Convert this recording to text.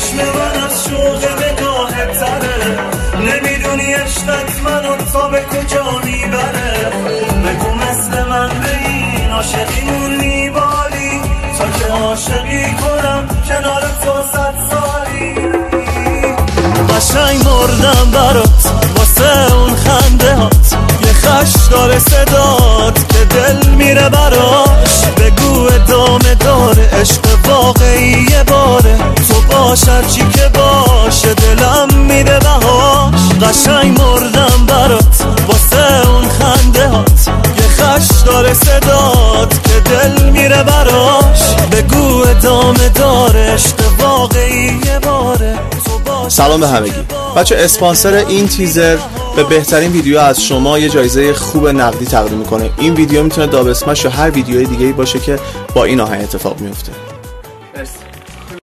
چشم من از شوق نگاهت تره، نمیدونی عشقت منو تا به کجا میبره. بگو مثل من به این عاشقیمون میبالی، تا که عاشقی کنم کنار تو 100 سالی. قشنگ مردم برات واسه اون خنده هات، یه خش داره صدات که دل میره براش. بگو ادامه داره عشق واقعی یه باره، تو باش هرچی که باشه دلم میده بهاش. قشنگ مردم برات واسه اون خنده هات، یه خش داره صدات که دل میره براش. بگو ادامه داره عشق واقعی یه باره. سلام به همگی بچه. اسپانسر این تیزر به بهترین ویدیو از شما یه جایزه خوب نقدی تقدیم میکنه. این ویدیو میتونه داب اسمش یا هر ویدیوی دیگه‌ای باشه که با این آهنگ اتفاق میفته.